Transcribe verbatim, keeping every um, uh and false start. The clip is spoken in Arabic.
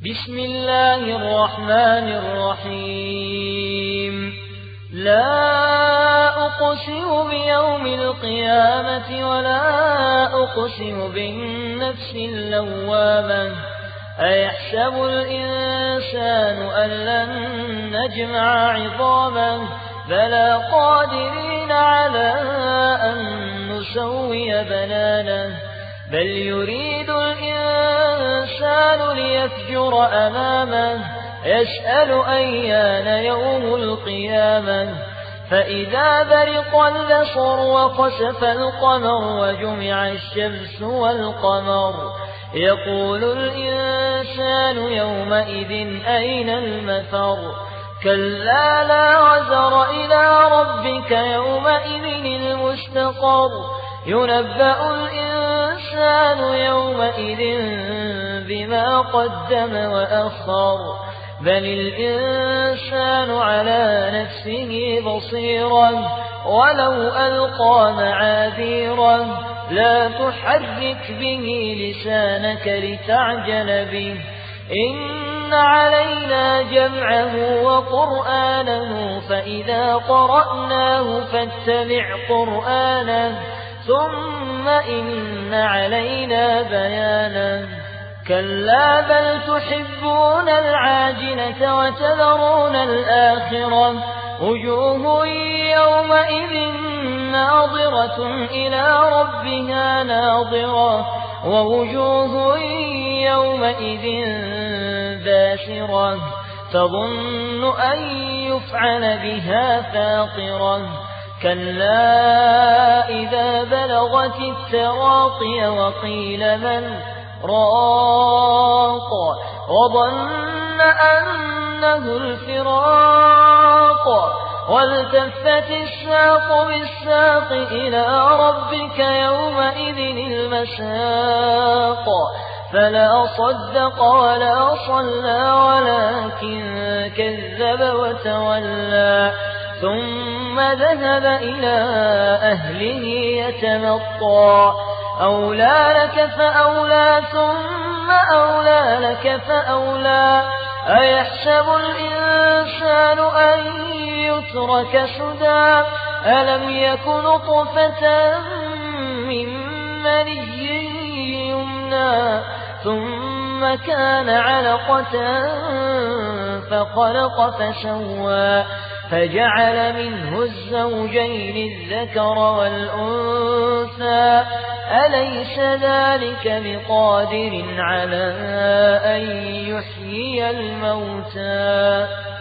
بسم الله الرحمن الرحيم لا أقسم بيوم القيامة ولا أقسم بالنفس اللوامة أيحسب الإنسان أن لن نجمع عظامه بلى قادرين على أن نسوي بنانه بل يريد الإنسان ليفجر أمامه يسأل أيان يوم القيامة فإذا برق البصر وخسف القمر وجمع الشمس والقمر يقول الإنسان يومئذ أين المفر كلا لا وزر إلى ربك يومئذ المستقر ينبأ الإنسان يومئذ بما قدم وأخر بل الإنسان على نفسه بصيرا ولو ألقى معاذيرا لا تحرك به لسانك لتعجل به إن علينا جمعه وقرآنه فإذا قرأناه فاتبع قرآنه ثم إن علينا بيانه كلا بل تحبون العاجلة وتذرون الآخرة وجوه يومئذ ناظرة إلى ربها ناظرة ووجوه يومئذ باسرة تظن أن يفعل بها فاقرة كلا إذا بلغت التراقي وقيل من راق وظن أنه الفراق والتفت الساق بالساق إلى ربك يومئذ المساق فلا صدق ولا صلى ولكن كذب وتولى ثم ذهب إلى أهله يتمطى أولى لك فأولى ثم أولى لك فأولى أيحسب الإنسان أن يترك سدى ألم يكن نطفة من مني يمنى ثم كان علقة فخلق فسوى فجعل منه الزوجين الذكر والأنثى أليس ذلك بقادر على أن يحيي الموتى